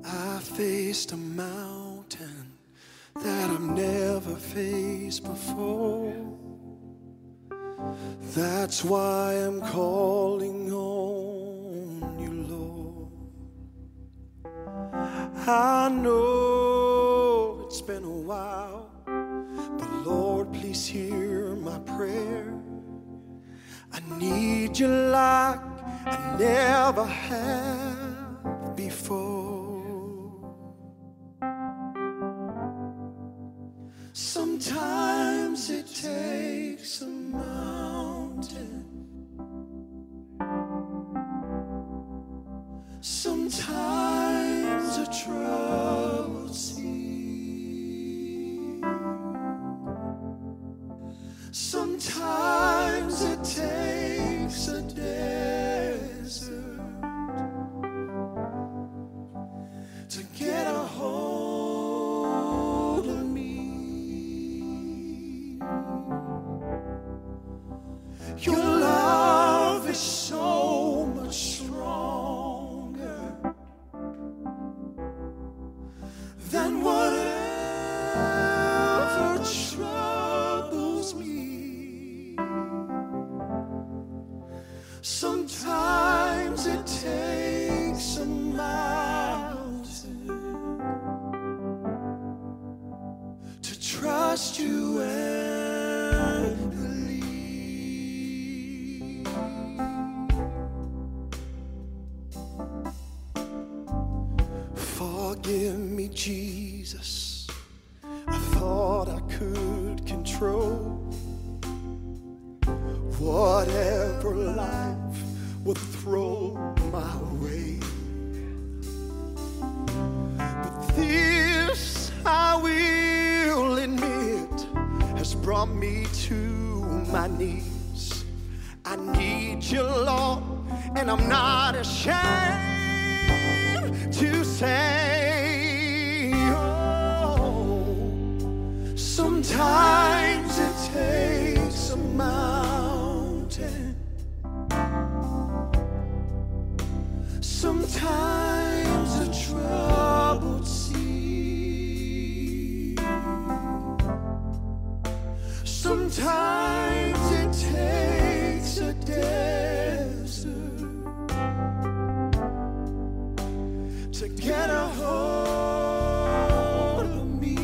I faced a mountain that I've never faced before. That's why I'm calling on you, Lord. I know it's been a while, but Lord, please hear my prayer. I need you like I never have before. Sometimes it takes a mountain, sometimes a troubled sea, sometimes it takes a desert to get a hold of me. Your love is so much stronger than whatever troubles me. Sometimes it takes a mountain to trust you and believe. Forgive me, Jesus, I thought I could control whatever life would throw my way. But this, I will admit, has brought me to my knees. I need you, Lord, and I'm not ashamed to say, oh, sometimes it takes a mountain, sometimes a troubled sea, sometimes it takes a desert to get a hold of me.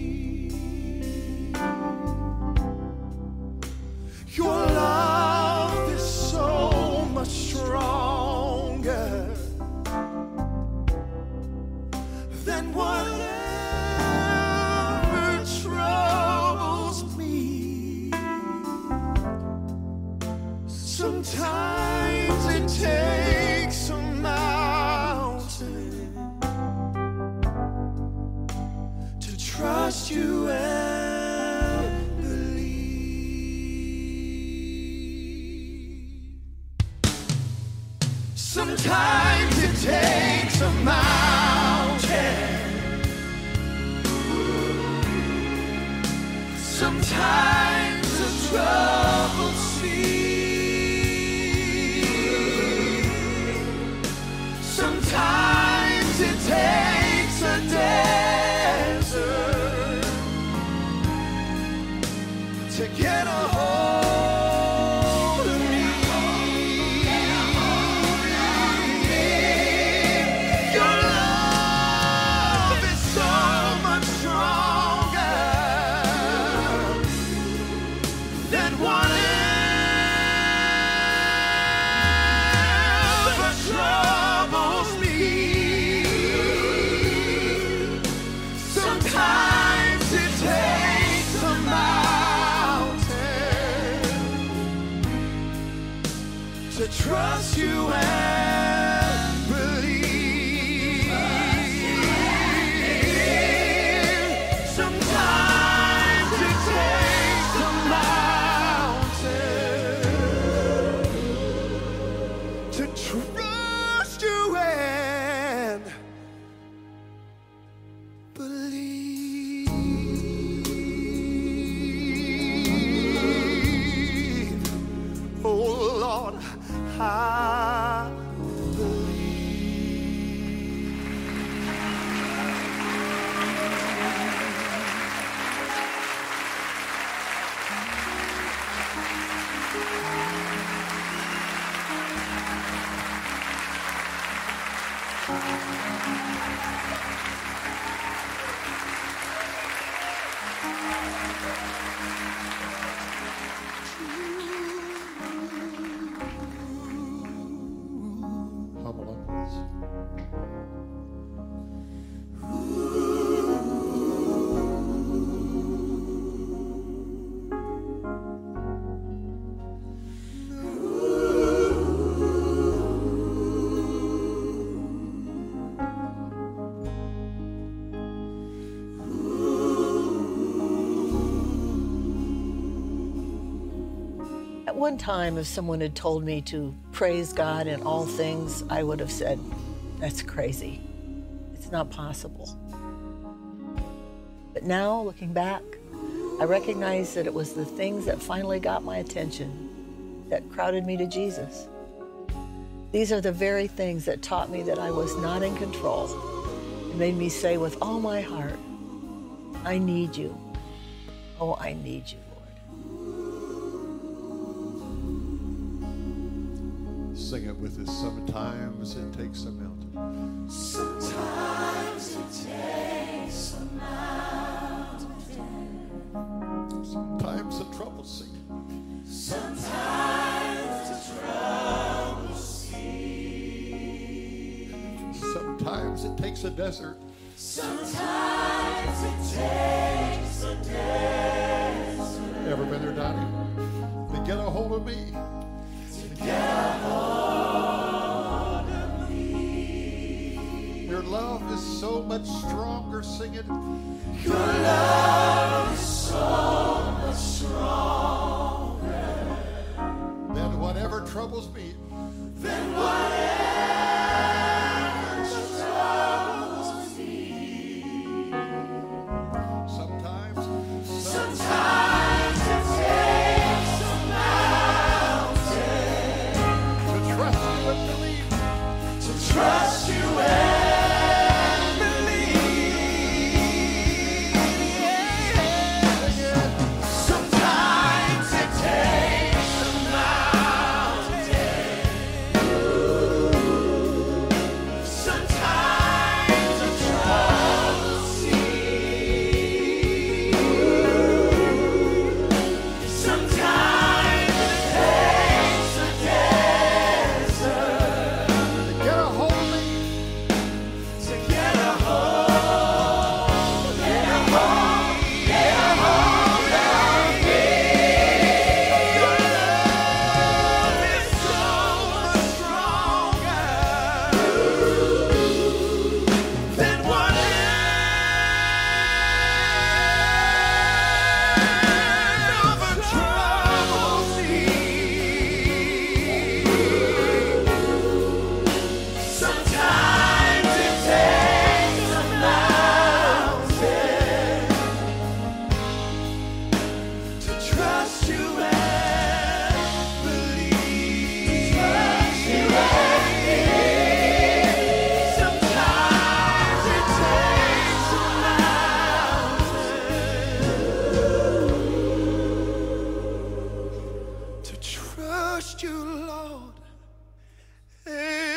Your love is so much stronger than whatever troubles me. Sometimes it takes a mountain to trust you and believe. Sometimes it takes a mountain, sometimes a troubled sea, sometimes it takes a desert to get a hold of me. Your love is so much stronger than Humble up, please. At one time, if someone had told me to praise God in all things, I would have said, that's crazy. It's not possible. But now, looking back, I recognize that it was the things that finally got my attention that crowded me to Jesus. These are the very things that taught me that I was not in control and made me say with all my heart, I need you. Oh, I need you, Lord. Sing it with us. Sometimes it takes a mountain. Sometimes it takes a mountain. Sometimes the trouble sing. Sometimes the trouble seems. Sometimes it takes a desert. Sometimes it takes a desert. Ever been there, Donnie? To get a hold of me. To get a hold of me. Your love is so much stronger. Sing it. Your love is so much stronger Than whatever troubles me. than whatever troubles me. Sometimes Sometimes it takes a mountain to trust you and believe. to trust you and believe. Sometimes it takes a mountain. Sometimes a trouble seas. Sometimes it takes a desert Get a hold of me. to get a hold, get a hold, get a hold of me. Your love is so much stronger than whatever troubles me. Sometimes it takes a mountain to trust you and believe. Trust you and believe. Sometimes it takes a mountain to trust you, Lord.